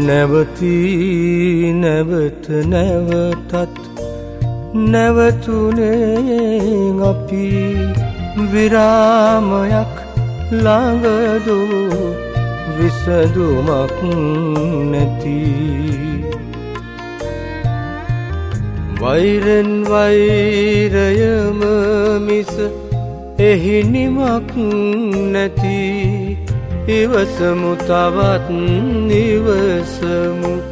නැවති නැවත නැවතත් නැවතුනේ අපි විරාමයක් ළඟදෝ විසඳුමක් නැති වෛරෙන් වෛරයම මිස එහි නිමක් නැති ඉවසමු තවත් නිවසමු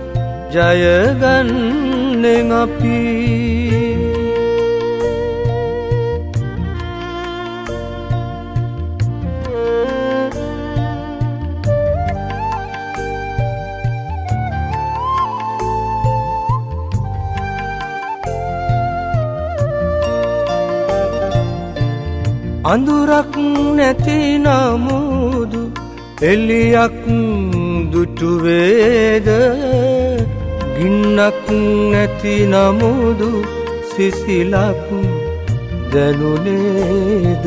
ජයගන්නෙන් අපි අඳුරක් නැති නමුදු එලියක් දුටු වේද ගින්නක් නැති නමුදු සිසිලක් දැනුනේද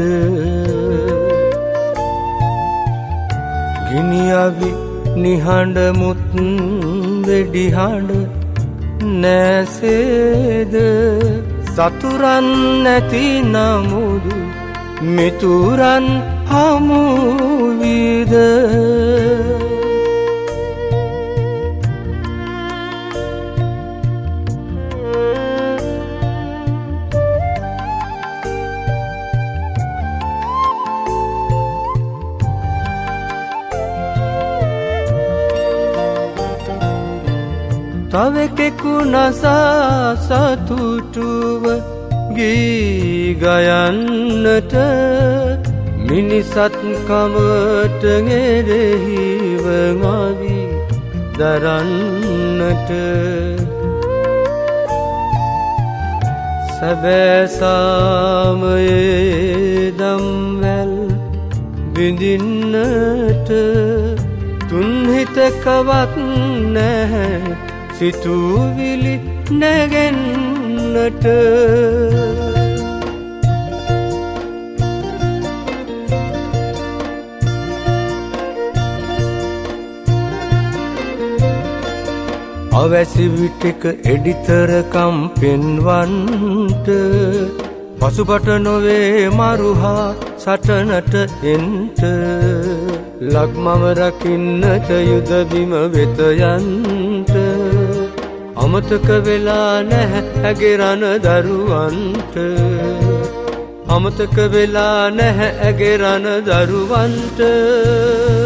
ගිනියවි නිහඬ මුත් වෙඩි හඬ නැසේද සතුරන් නැති නමුදු මිතුරන් හමු විද තවෙකෙකු නසා සතුටුව ගී ගයන්නට මිනිසත් කමට ගෙරෙහිව මවි දරන්නට සැබෑ සාමයේ දම්වැල් විඳින්නට තුන්හිතකවත් නැහැ සිතුවිලි නැගෙන්නට අවැසි විටක එඩිතරකම් පෙන්වන්ට පසුබට නොවේ මරුහා සටනට එන්ට ලක්මම රකින්නට යුදබිම වෙත යන්ට අමතක වෙලා නැහැ ඇගේ රණ දරුවන්ට අමතක වෙලා නැහැ ඇගේ රණ දරුවන්ට